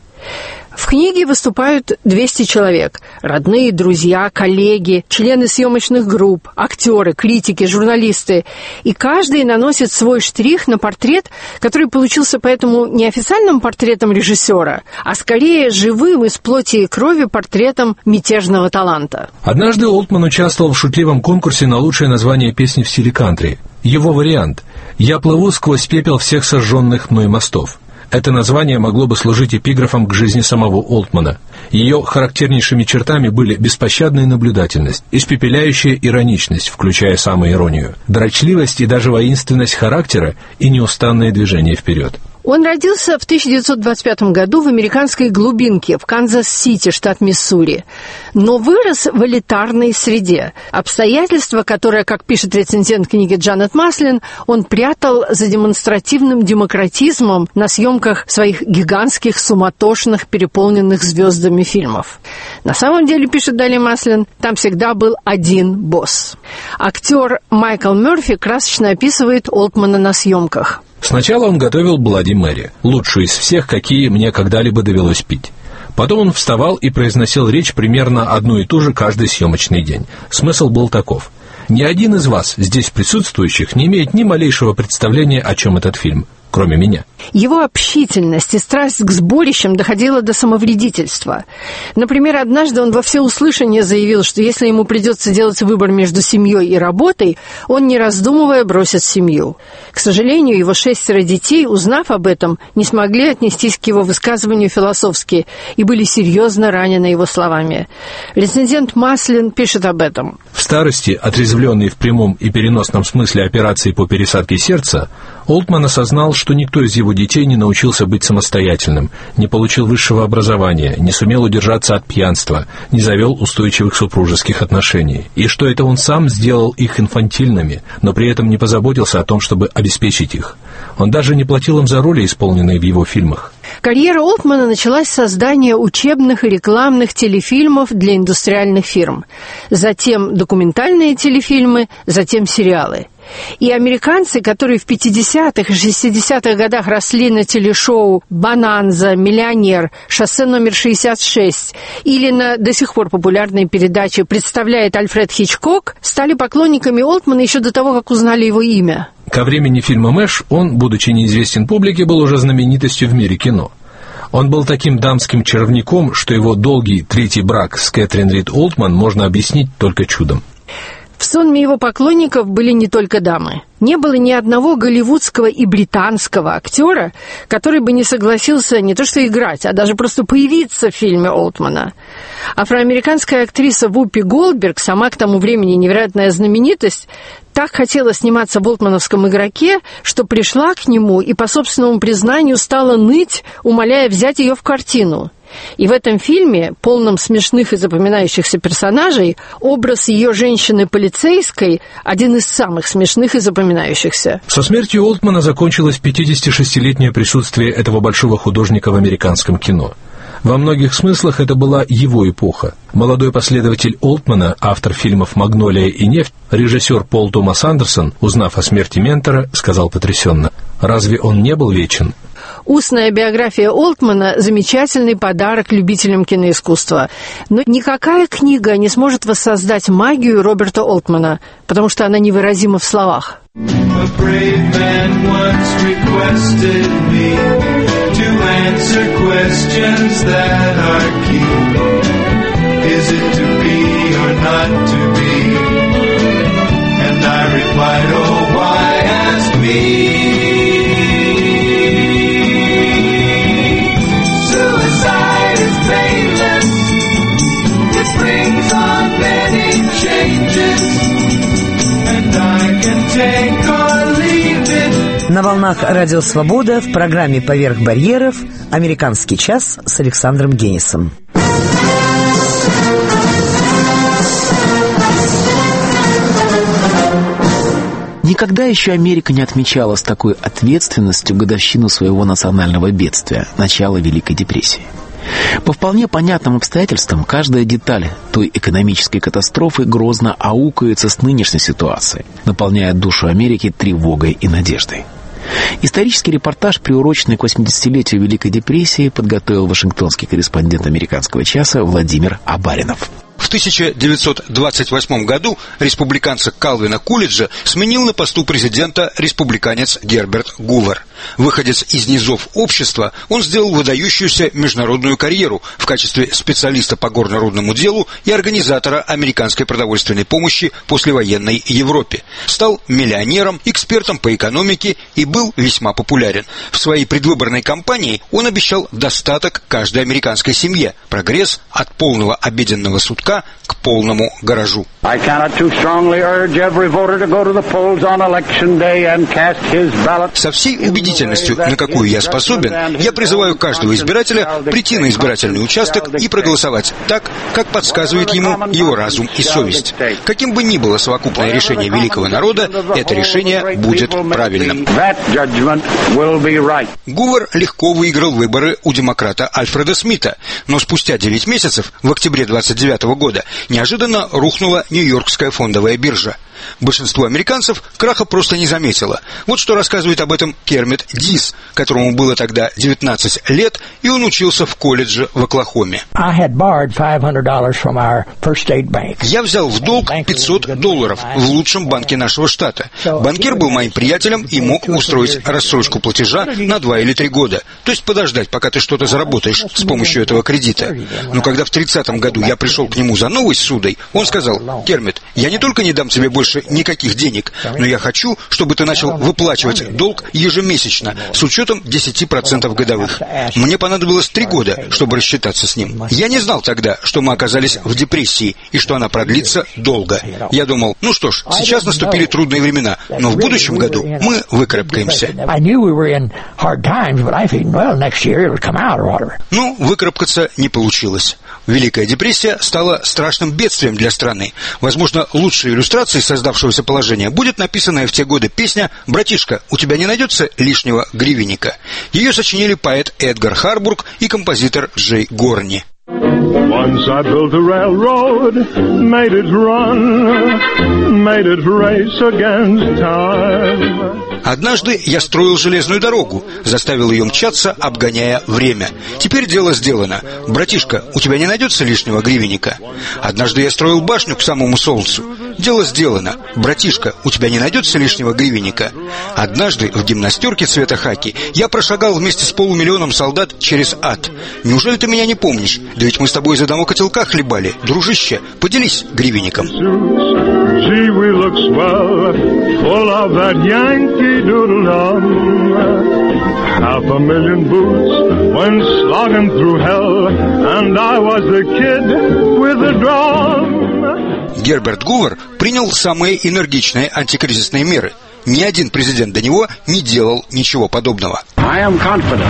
В книге выступают двести человек. Родные, друзья, коллеги, члены съемочных групп, актеры, критики, журналисты. И каждый наносит свой штрих на портрет, который получился поэтому не официальным портретом режиссера, а скорее живым из плоти и крови портретом мятежного таланта. Однажды Олтман участвовал в шутливом конкурсе на лучшее название песни в стиле кантри. Его вариант «Я плыву сквозь пепел всех сожженных мной мостов». Это название могло бы служить эпиграфом к жизни самого Олтмана. Ее характернейшими чертами были беспощадная наблюдательность, испепеляющая ироничность, включая самоиронию, дрочливость и даже воинственность характера и неустанное движение вперед. Он родился в тысяча девятьсот двадцать пятом году в американской глубинке, в Канзас-Сити, штат Миссури, но вырос в элитарной среде. Обстоятельства, которые, как пишет рецензент книги Джанет Маслин, он прятал за демонстративным демократизмом на съемках своих гигантских, суматошных, переполненных звездами фильмов. На самом деле, пишет далее Маслин, там всегда был один босс. Актер Майкл Мёрфи красочно описывает Олтмана на съемках. Сначала он готовил «Блади Мэри», лучшую из всех, какие мне когда-либо довелось пить. Потом он вставал и произносил речь примерно одну и ту же каждый съемочный день. Смысл был таков: ни один из вас, здесь присутствующих, не имеет ни малейшего представления, о чем этот фильм, кроме меня. Его общительность и страсть к сборищам доходила до самовредительства. Например, однажды он во всеуслышание заявил, что если ему придется делать выбор между семьей и работой, он, не раздумывая, бросит семью. К сожалению, его шестеро детей, узнав об этом, не смогли отнестись к его высказыванию философски и были серьезно ранены его словами. Рецензент Маслин пишет об этом. В старости, отрезвленный в прямом и переносном смысле операции по пересадке сердца, Олтман осознал, что никто из его детей не научился быть самостоятельным, не получил высшего образования, не сумел удержаться от пьянства, не завел устойчивых супружеских отношений, и что это он сам сделал их инфантильными, но при этом не позаботился о том, чтобы обеспечить их. Он даже не платил им за роли, исполненные в его фильмах. Карьера Олтмана началась с создания учебных и рекламных телефильмов для индустриальных фирм, затем документальные телефильмы, затем сериалы. И американцы, которые в пятидесятых и шестидесятых годах росли на телешоу «Бонанза», «Миллионер», «Шоссе номер шестьдесят шесть» или на до сих пор популярной передаче «Представляет Альфред Хичкок», стали поклонниками Олтмана еще до того, как узнали его имя. Ко времени фильма «Мэш» он, будучи неизвестен публике, был уже знаменитостью в мире кино. Он был таким дамским чаровником, что его долгий третий брак с Кэтрин Рид Олтман можно объяснить только чудом. В сонме его поклонников были не только дамы. Не было ни одного голливудского и британского актера, который бы не согласился не то что играть, а даже просто появиться в фильме Олтмана. Афроамериканская актриса Вупи Голдберг, сама к тому времени невероятная знаменитость, так хотела сниматься в олтмановском «Игроке», что пришла к нему и, по собственному признанию, стала ныть, умоляя взять ее в картину. И в этом фильме, полном смешных и запоминающихся персонажей, образ ее женщины-полицейской один из самых смешных и запоминающихся. Со смертью Олтмана закончилось пятидесятишестилетнее присутствие этого большого художника в американском кино. Во многих смыслах это была его эпоха. Молодой последователь Олтмана, автор фильмов «Магнолия» и «Нефть», режиссер Пол Томас Андерсон, узнав о смерти ментора, сказал потрясенно: «Разве он не был вечен?» Устная биография Олтмана – замечательный подарок любителям киноискусства. Но никакая книга не сможет воссоздать магию Роберта Олтмана, потому что она невыразима в словах. A brave man once requested me to answer questions that are key. Is it to be or not to be? And I replied, oh, why ask me? Suicide is painless. It brings on many changes. And I can take or leave it. На волнах Радио Свобода в программе «Поверх барьеров» «Американский час» с Александром Генисом. Никогда еще Америка не отмечала с такой ответственностью годовщину своего национального бедствия – начала Великой депрессии. По вполне понятным обстоятельствам, каждая деталь той экономической катастрофы грозно аукается с нынешней ситуацией, наполняя душу Америки тревогой и надеждой. Исторический репортаж, приуроченный к восьмидесятилетию Великой депрессии, подготовил вашингтонский корреспондент «Американского часа» Владимир Абаринов. В тысяча девятьсот двадцать восьмом году республиканца Калвина Кулиджа сменил на посту президента республиканец Герберт Гувер. Выходец из низов общества, он сделал выдающуюся международную карьеру в качестве специалиста по горнорудному делу и организатора американской продовольственной помощи послевоенной Европе. Стал миллионером, экспертом по экономике и был весьма популярен. В своей предвыборной кампании он обещал достаток каждой американской семье, прогресс от полного обеденного сутка к полному гаражу. Со всей убедительностью, на какую я способен, я призываю каждого избирателя прийти на избирательный участок и проголосовать так, как подсказывает ему его разум и совесть. Каким бы ни было совокупное решение великого народа, это решение будет правильным. Гувер легко выиграл выборы у демократа Альфреда Смита, но спустя девять месяцев, в октябре двадцать девятого года, неожиданно рухнула Нью-Йоркская фондовая биржа. Большинство американцев краха просто не заметило. Вот что рассказывает об этом Кермит Дис, которому было тогда девятнадцать лет, и он учился в колледже в Оклахоме. Я взял в долг пятьсот долларов в лучшем банке нашего штата. Банкир был моим приятелем и мог устроить рассрочку платежа на два или три года. То есть подождать, пока ты что-то заработаешь с помощью этого кредита. Но когда в тридцатом году я пришел к нему за новой ссудой, он сказал: «Кермит, я не только не дам тебе больше никаких денег, но я хочу, чтобы ты начал выплачивать долг ежемесячно с учетом десять процентов годовых». Мне понадобилось три года, чтобы рассчитаться с ним. Я не знал тогда, что мы оказались в депрессии и что она продлится долго. Я думал, ну что ж, сейчас наступили трудные времена, но в будущем году мы выкарабкаемся. Ну, выкарабкаться не получилось. Великая депрессия стала страшным бедствием для страны. Возможно, лучшей иллюстрацией создавшегося положения будет написанная в те годы песня «Братишка, у тебя не найдется лишнего гривенника». Ее сочинили поэт Эдгар Харбург и композитор Джей Горни. Once I built a railroad, made it run, made it race against time. Однажды я строил железную дорогу, заставил ее мчаться, обгоняя время. Теперь дело сделано. Братишка, у тебя не найдется лишнего гривенника? Однажды я строил башню к самому солнцу. Дело сделано. Братишка, у тебя не найдется лишнего гривенника? Однажды в гимнастерке цвета хаки я прошагал вместе с полумиллионом солдат через ад. Неужели ты меня не помнишь? Да ведь мы с тобой из одного котелка хлебали. Дружище, поделись гривенником. Gee, we look swell, full of that Yankee doodle-dum. Half a million boots went slogging through hell, and I was the kid with the drum. Герберт Гувер принял самые энергичные антикризисные меры. Ни один президент до него не делал ничего подобного. I am confident.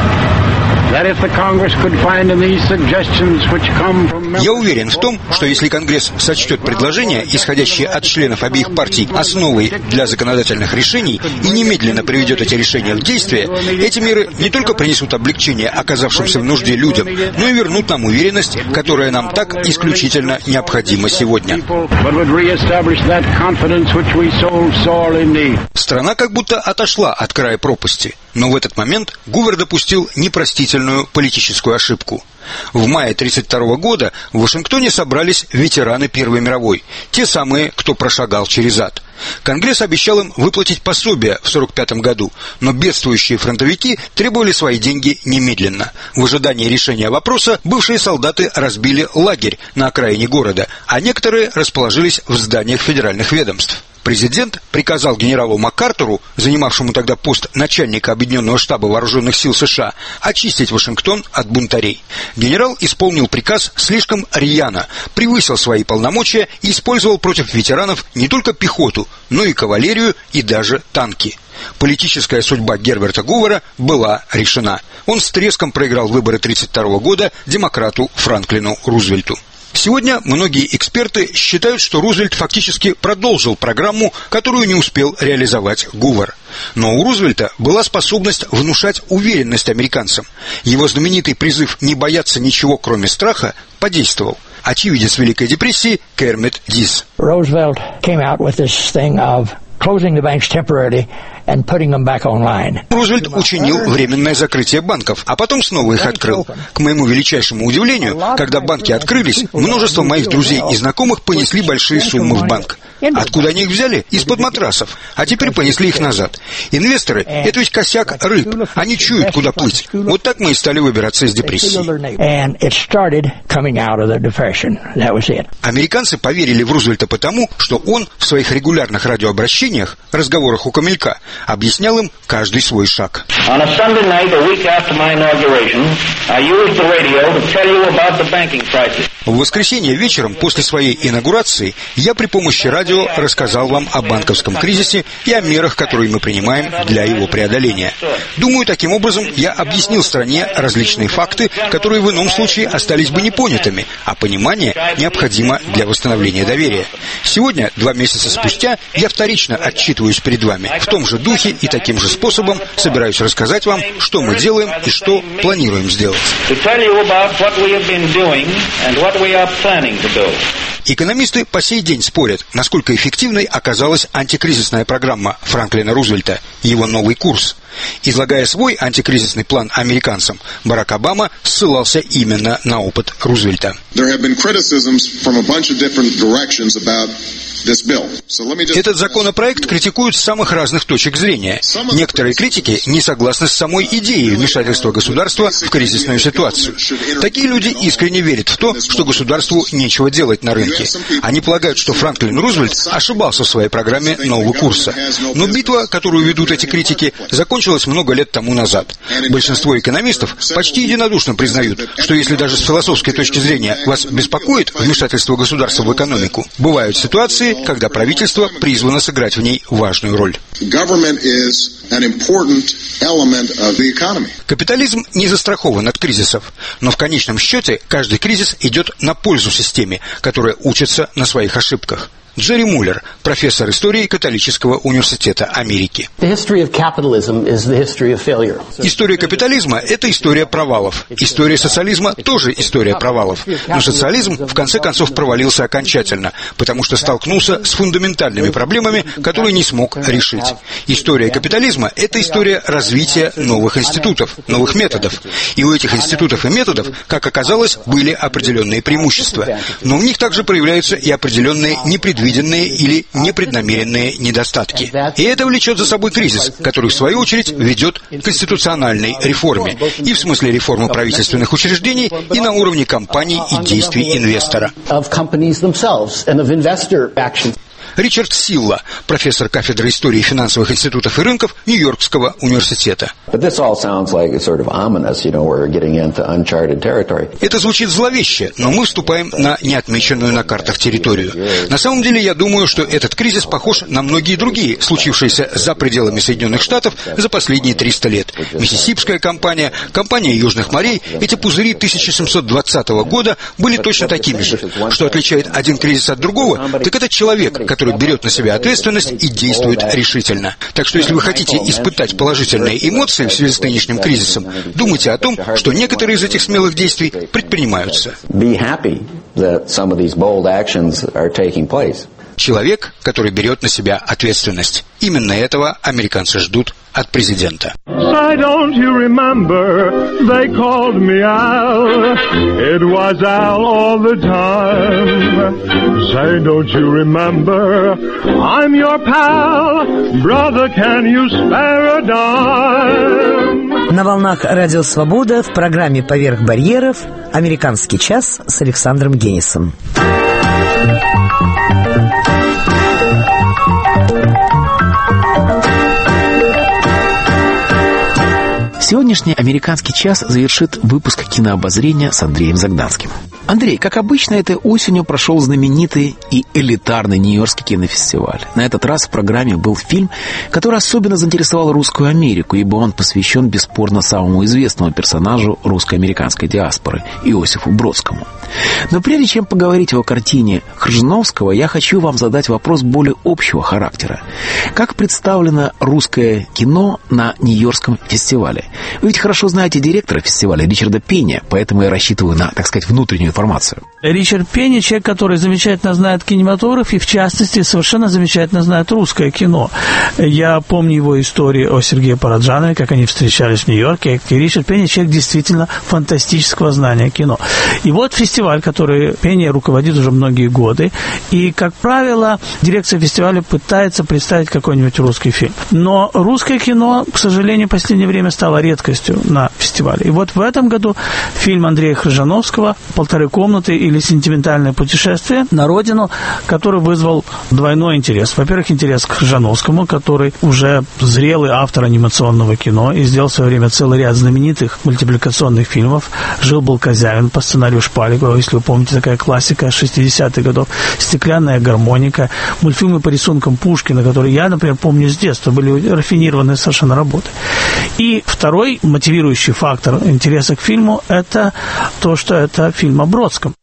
Я уверен в том, что если Конгресс сочтет предложения, исходящие от членов обеих партий, основой для законодательных решений и немедленно приведет эти решения в действие, эти меры не только принесут облегчение оказавшимся в нужде людям, но и вернут нам уверенность, которая нам так исключительно необходима сегодня. Страна как будто отошла от края пропасти. Но в этот момент Гувер допустил непростительную политическую ошибку. В мае тысяча девятьсот тридцать второго года в Вашингтоне собрались ветераны Первой мировой, те самые, кто прошагал через ад. Конгресс обещал им выплатить пособие в сорок пятом году, но бедствующие фронтовики требовали свои деньги немедленно. В ожидании решения вопроса бывшие солдаты разбили лагерь на окраине города, а некоторые расположились в зданиях федеральных ведомств. Президент приказал генералу МакАртуру, занимавшему тогда пост начальника Объединенного штаба вооруженных сил США, очистить Вашингтон от бунтарей. Генерал исполнил приказ слишком рьяно, превысил свои полномочия и использовал против ветеранов не только пехоту, но и кавалерию и даже танки. Политическая судьба Герберта Гувера была решена. Он с треском проиграл выборы тысяча девятьсот тридцать второго года демократу Франклину Рузвельту. Сегодня многие эксперты считают, что Рузвельт фактически продолжил программу, которую не успел реализовать Гувер. Но у Рузвельта была способность внушать уверенность американцам. Его знаменитый призыв «не бояться ничего, кроме страха» подействовал. Очевидец Великой депрессии Кермит Дис. Roosevelt came out with this thing of closing the banks temporarily and putting them back online. Рузвельт учинил временное закрытие банков, а потом снова их открыл. К моему величайшему удивлению, когда банки открылись, множество моих друзей и знакомых понесли большие суммы в банк. Откуда они их взяли? Из-под матрасов. А теперь понесли их назад. Инвесторы – это ведь косяк рыб. Они чуют, куда плыть. Вот так мы и стали выбираться из депрессии. Американцы поверили в Рузвельта потому, что он в своих регулярных радиообращениях, разговорах у Камелька, объяснял им каждый свой шаг. В воскресенье вечером после своей инаугурации я при помощи радио рассказал вам о банковском кризисе и о мерах, которые мы принимаем для его преодоления. Думаю, таким образом я объяснил стране различные факты, которые в ином случае остались бы непонятыми, а понимание необходимо для восстановления доверия. Сегодня, два месяца спустя, я вторично отчитываюсь перед вами. В том же духе и таким же способом собираюсь рассказать вам, что мы делаем и что планируем сделать. Экономисты по сей день спорят, насколько эффективной оказалась антикризисная программа Франклина Рузвельта и его новый курс. Излагая свой антикризисный план американцам, Барак Обама ссылался именно на опыт Рузвельта. Этот законопроект критикуют с самых разных точек зрения. Некоторые критики не согласны с самой идеей вмешательства государства в кризисную ситуацию. Такие люди искренне верят в то, что государству нечего делать на рынке. Они полагают, что Франклин Рузвельт ошибался в своей программе нового курса. Но битва, которую ведут эти критики, закончилась много лет тому назад. Большинство экономистов почти единодушно признают, что если даже с философской точки зрения вас беспокоит вмешательство государства в экономику, бывают ситуации, когда правительство призвано сыграть в ней важную роль. Капитализм не застрахован от кризисов, но в конечном счете каждый кризис идет на пользу системе, которая учится на своих ошибках. Джерри Муллер, профессор истории Католического университета Америки. История капитализма – это история провалов. История социализма – тоже история провалов. Но социализм, в конце концов, провалился окончательно, потому что столкнулся с фундаментальными проблемами, которые не смог решить. История капитализма – это история развития новых институтов, новых методов. И у этих институтов и методов, как оказалось, были определенные преимущества. Но в них также проявляются и определенные непредвиденные виденные или непреднамеренные недостатки. И это влечет за собой кризис, который, в свою очередь, ведет к конституциональной реформе. И в смысле реформы правительственных учреждений, и на уровне компаний и действий инвестора. Ричард Силла, профессор кафедры истории финансовых институтов и рынков Нью-Йоркского университета. Это звучит зловеще, но мы вступаем на неотмеченную на картах территорию. На самом деле, я думаю, что этот кризис похож на многие другие, случившиеся за пределами Соединенных Штатов за последние триста лет. Миссисипская кампания, кампания Южных морей, эти пузыри тысяча семьсот двадцатого года были точно такими же. Что отличает один кризис от другого, так это человек, который который берет на себя ответственность и действует решительно. Так что если вы хотите испытать положительные эмоции в связи с нынешним кризисом, думайте о том, что некоторые из этих смелых действий предпринимаются. Человек, который берет на себя ответственность. Именно этого американцы ждут от президента. Say, don't you remember, they called me Al. It was Al all the time. Say, don't you remember, I'm your pal. Brother, can you spare a dime? На волнах Радио Свобода в программе «Поверх барьеров» «Американский час» с Александром Генисом. Сегодняшний «Американский час» завершит выпуск кинообозрения с Андреем Загданским. Андрей, как обычно, этой осенью прошел знаменитый и элитарный Нью-Йоркский кинофестиваль. На этот раз в программе был фильм, который особенно заинтересовал русскую Америку, ибо он посвящен бесспорно самому известному персонажу русско-американской диаспоры – Иосифу Бродскому. Но прежде чем поговорить о картине Кржановского, я хочу вам задать вопрос более общего характера. Как представлено русское кино на Нью-Йоркском фестивале? Вы ведь хорошо знаете директора фестиваля Ричарда Пенни, поэтому я рассчитываю на, так сказать, внутреннюю информацию. Ричард Пенни — человек, который замечательно знает кинематограф и, в частности, совершенно замечательно знает русское кино. Я помню его истории о Сергее Параджанове, как они встречались в Нью-Йорке. И Ричард Пенни — человек действительно фантастического знания кино. И вот фестиваль, который Пенни руководит уже многие годы. И, как правило, дирекция фестиваля пытается представить какой-нибудь русский фильм. Но русское кино, к сожалению, в последнее время стало редкостью на фестивале. И вот в этом году фильм Андрея Кржановского «Полторы комнаты» или «Сентиментальное путешествие на родину», который вызвал двойной интерес. Во-первых, интерес к Кржановскому, который уже зрелый автор анимационного кино и сделал в свое время целый ряд знаменитых мультипликационных фильмов. «Жил-был Козявин» по сценарию Шпаликова, если вы помните, такая классика шестидесятых годов. «Стеклянная гармоника», мультфильмы по рисункам Пушкина, которые я, например, помню с детства, были рафинированные совершенно работы. И второй мотивирующий фактор интереса к фильму – это то, что это фильм о Бродском.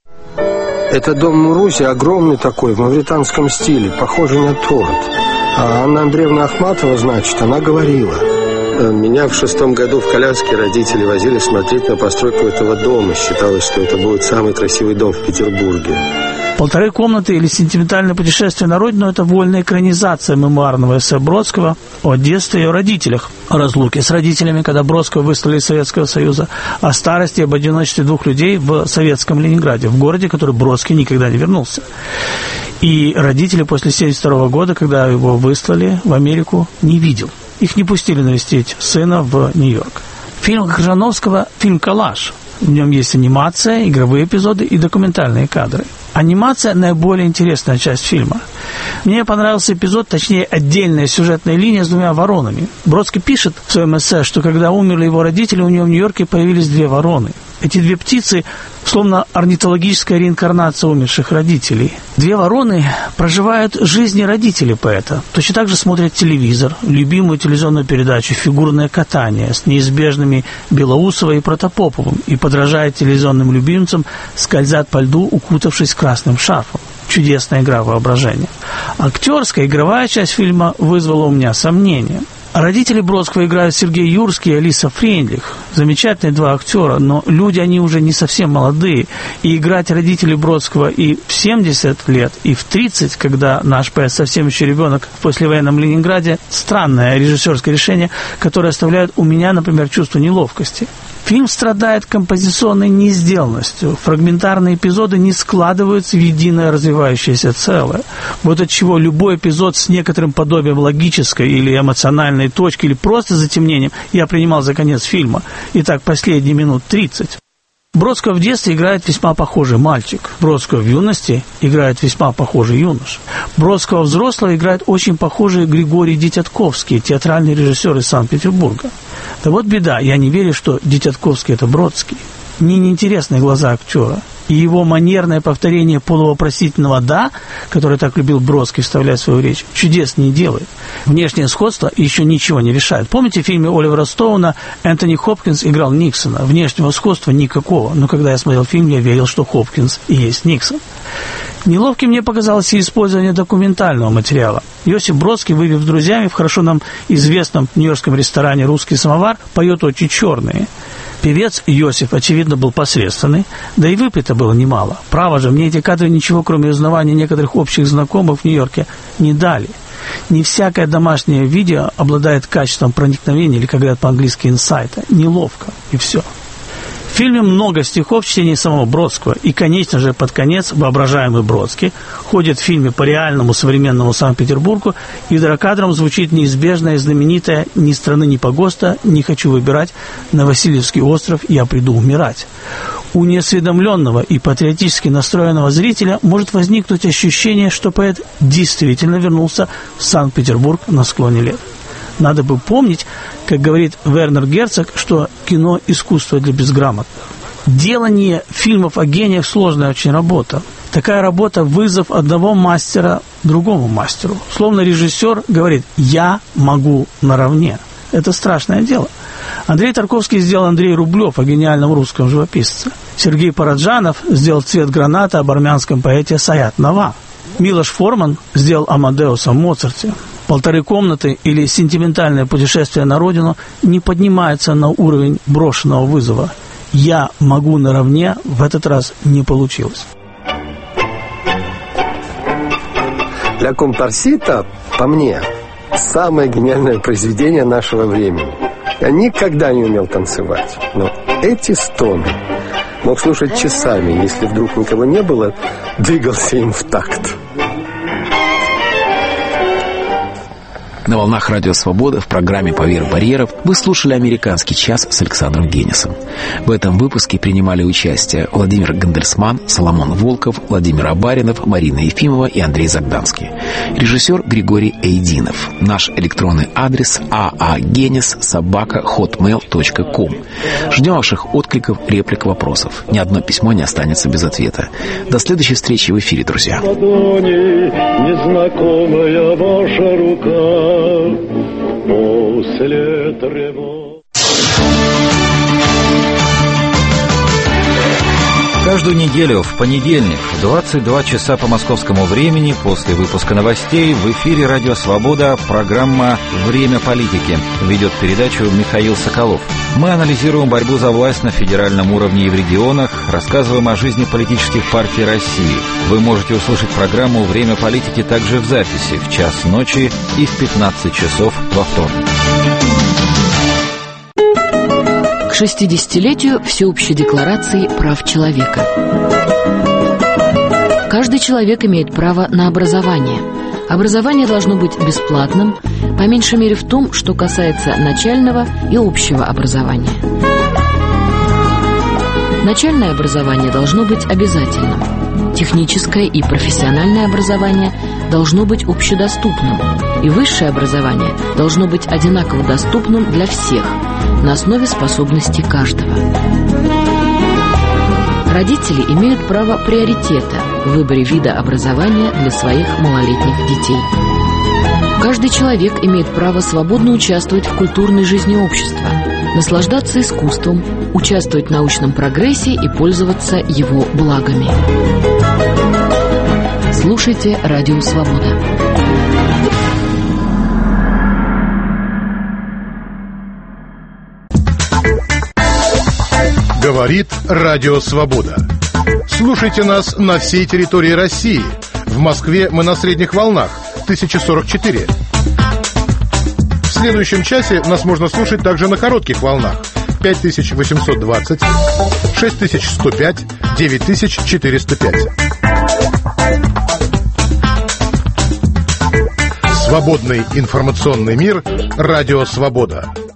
Это дом Мурузи, огромный такой, в мавританском стиле, похожий на торт. А Анна Андреевна Ахматова, значит, она говорила. Меня в шестом году в коляске родители возили смотреть на постройку этого дома. Считалось, что это будет самый красивый дом в Петербурге. «Полторы комнаты» или «Сентиментальное путешествие на родину» – это вольная экранизация мемуарного эссе Бродского о детстве и о родителях, о разлуке с родителями, когда Бродского выслали из Советского Союза, о старости и об одиночестве двух людей в советском Ленинграде, в городе, в который Бродский никогда не вернулся. И родители после семьдесят второго года, когда его выслали в Америку, не видел. Их не пустили навестить сына в Нью-Йорк. Фильм Кржановского – фильм «Коллаж». В нем есть анимация, игровые эпизоды и документальные кадры. Анимация – наиболее интересная часть фильма. Мне понравился эпизод, точнее, отдельная сюжетная линия с двумя воронами. Бродский пишет в своем эссе, что когда умерли его родители, у него в Нью-Йорке появились две вороны. Эти две птицы словно орнитологическая реинкарнация умерших родителей. Две вороны проживают жизни родителей поэта. Точно так же смотрят телевизор, любимую телевизионную передачу «Фигурное катание» с неизбежными Белоусовой и Протопоповым и, подражая телевизионным любимцам, скользят по льду, укутавшись красным шарфом. Чудесная игра воображения. Актерская, игровая часть фильма вызвала у меня сомнения. Родители Бродского играют Сергей Юрский и Алиса Фрейндлих. Замечательные два актера, но люди, они уже не совсем молодые. И играть родителей Бродского и в семьдесят лет, и в тридцать, когда наш поэт совсем еще ребенок в послевоенном Ленинграде, странное режиссерское решение, которое оставляет у меня, например, чувство неловкости. Фильм страдает композиционной несделанностью. Фрагментарные эпизоды не складываются в единое развивающееся целое. Вот от чего любой эпизод с некоторым подобием логической или эмоциональной точки, или просто затемнением я принимал за конец фильма. Итак, последние минут тридцать. Бродского в детстве играет весьма похожий мальчик. Бродского в юности играет весьма похожий юноша. Бродского взрослого играет очень похожий Григорий Дитятковский, театральный режиссер из Санкт-Петербурга. Да вот беда, я не верю, что Дитятковский – это Бродский. Мне неинтересны глаза актера. И его манерное повторение полувопросительного «да», которое так любил Бродский вставлять в свою речь, чудес не делает. Внешнее сходство еще ничего не решает. Помните, в фильме Оливера Стоуна Энтони Хопкинс играл Никсона? Внешнего сходства никакого. Но когда я смотрел фильм, я верил, что Хопкинс и есть Никсон. Неловким мне показалось и использование документального материала. Иосиф Бродский, выпив с друзьями в хорошо нам известном нью-йоркском ресторане «Русский самовар», поет «Очи черные». Певец Йосиф, очевидно, был посредственный, да и выпито было немало. Право же, мне эти кадры ничего, кроме узнавания некоторых общих знакомых в Нью-Йорке, не дали. Не всякое домашнее видео обладает качеством проникновения, или, как говорят по-английски, инсайта. Неловко, и все. В фильме много стихов чтения самого Бродского, и, конечно же, под конец воображаемый Бродский ходит в фильме по реальному современному Санкт-Петербургу, и вдруг звучит неизбежное и знаменитое «Ни страны, ни погоста, не хочу выбирать, на Васильевский остров я приду умирать». У неосведомленного и патриотически настроенного зрителя может возникнуть ощущение, что поэт действительно вернулся в Санкт-Петербург на склоне лет. Надо бы помнить, как говорит Вернер Герцог, что кино – искусство для безграмотных. Делание фильмов о гениях – сложная очень работа. Такая работа – вызов одного мастера другому мастеру. Словно режиссер говорит «я могу наравне». Это страшное дело. Андрей Тарковский сделал Андрей Рублев о гениальном русском живописце. Сергей Параджанов сделал «Цвет граната» об армянском поэте Саят Нава. Милош Форман сделал Амадеуса о Моцарте. «Полторы комнаты» или «Сентиментальное путешествие на родину» не поднимается на уровень брошенного вызова. «Я могу наравне» в этот раз не получилось. «Ля Компарсита», по мне, самое гениальное произведение нашего времени. Я никогда не умел танцевать, но эти стоны мог слушать часами, если вдруг никого не было, двигался им в такт. На волнах Радио Свобода в программе «Поверх барьеров» вы слушали «Американский час» с Александром Генисом. В этом выпуске принимали участие Владимир Гандельсман, Соломон Волков, Владимир Абаринов, Марина Ефимова и Андрей Загданский. Режиссер Григорий Эйдинов. Наш электронный адрес аагенис собака хотмейл точка ком. Ждем ваших откликов, реплик, вопросов. Ни одно письмо не останется без ответа. До следующей встречи в эфире, друзья. Незнакомая ваша рука после тревог. Каждую неделю в понедельник в двадцать два часа по московскому времени после выпуска новостей в эфире «Радио Свобода» программа «Время политики». Ведет передачу Михаил Соколов. Мы анализируем борьбу за власть на федеральном уровне и в регионах, рассказываем о жизни политических партий России. Вы можете услышать программу «Время политики» также в записи в час ночи и в пятнадцать часов во вторник. К шестидесятилетию Всеобщей декларации прав человека. Каждый человек имеет право на образование. Образование должно быть бесплатным, по меньшей мере в том, что касается начального и общего образования. Начальное образование должно быть обязательным. Техническое и профессиональное образование должно быть общедоступным. И высшее образование должно быть одинаково доступным для всех, на основе способностей каждого. Родители имеют право приоритета в выборе вида образования для своих малолетних детей. Каждый человек имеет право свободно участвовать в культурной жизни общества, наслаждаться искусством, участвовать в научном прогрессе и пользоваться его благами. Слушайте «Радио Свобода». Говорит Радио Свобода. Слушайте нас на всей территории России. В Москве мы на средних волнах тысяча сорок четыре. В следующем часе нас можно слушать также на коротких волнах пять тысяч восемьсот двадцать, шесть тысяч сто пять, девять тысяч четыреста пять. Свободный информационный мир. Радио Свобода.